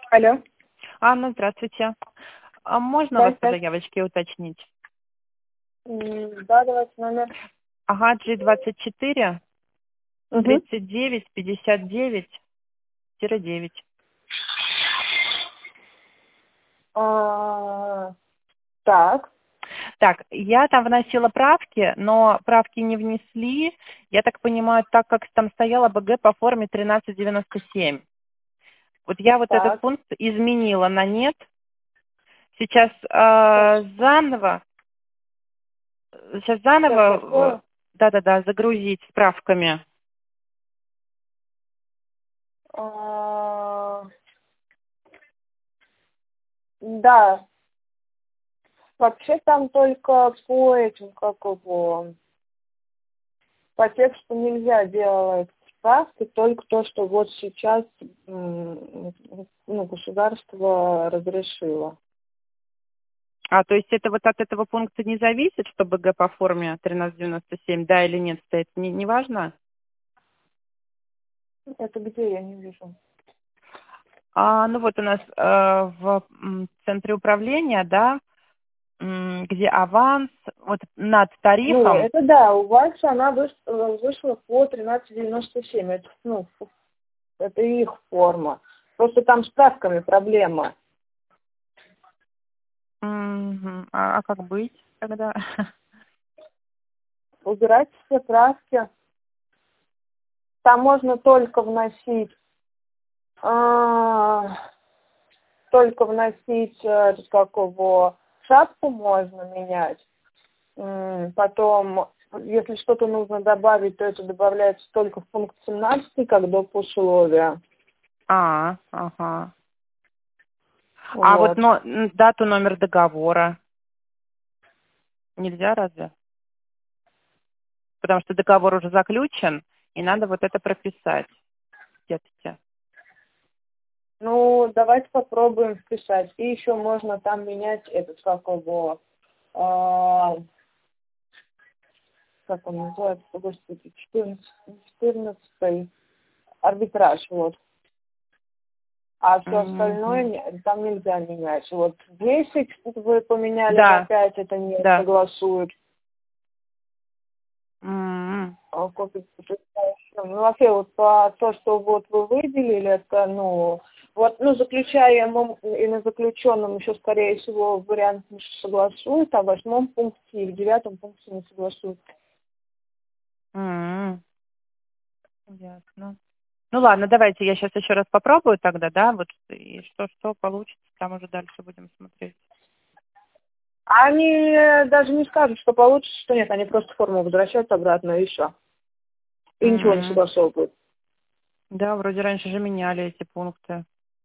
Алло. Анна, здравствуйте. А можно вас по Здравствуйте. заявочке уточнить? Да, давайте номер. Ага, G24 Угу. 39 59 9. Так, Так, я там вносила правки, но правки не внесли. Я так понимаю, так как там стояла БГ по форме 1397. Вот я вот этот так. пункт изменила на нет. Сейчас Сейчас, сейчас заново, открою. да-да-да, загрузить справками. А, Да, вообще там только по этим, как его, по тексту нельзя делать справки, только то, что вот сейчас государство разрешило. А, то есть это вот от этого пункта не зависит, что БГ по форме 1397, да или нет стоит? Не важно? Это где, я не вижу. Ну вот у нас в центре управления, да, где аванс, вот над Ну, тарифом. это да, у вас она вышла по 13,97. Это, это их форма. Просто там с справками проблема. Мгм. А как быть тогда? Убирать все правки. Там можно только вносить, какого шапку можно менять. Потом, если что-то нужно добавить, то это добавляется только в пункт 17, как доп. Условия. Ага. А вот Вот. дату, номер договора нельзя разве? Потому что договор уже заключен, и надо вот это прописать. Детки. Ну, давайте попробуем вписать. И еще можно там менять этот, как он называется, господи, 14 арбитраж, вот. А все остальное Мгм. там нельзя менять. Вот 10 вы поменяли на Да, 5, это не да. согласуют. М. Ну, вообще, вот по то, что вот вы выделили, это, заключаемым и на заключенном еще, скорее всего, вариант не согласуют, а в 8 пункте и в 9 пункте не согласуют. М. Ясно. Ну ладно, давайте я сейчас еще раз попробую тогда, да, вот и что получится, там уже дальше будем смотреть. Они даже не скажут, что получится, что нет, они просто форму возвращают обратно и все. И ничего не М. согласовывают. Да, вроде раньше же меняли эти пункты.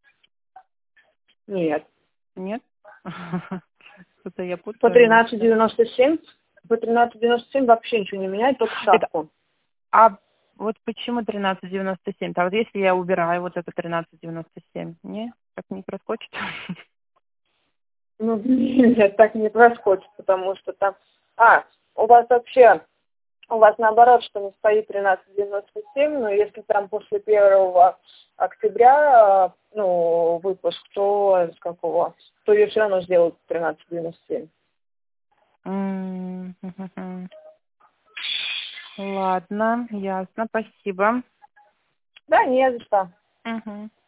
Нет. Нет? Что-то я По путаю, может, да? 13,97, по 13,97 вообще ничего не меняет, только Это, шапку. а вот почему 1397? А вот если я убираю вот это 1397, не? Как не проскочит? Ну, нет, так не происходит, потому что там... У вас вообще, у вас наоборот, что не стоит 13,97, но если там после 1 октября, выпуск, то то ее все равно сделают 13,97. Мгм. Ладно, ясно, спасибо. Да, не за что. Мгм.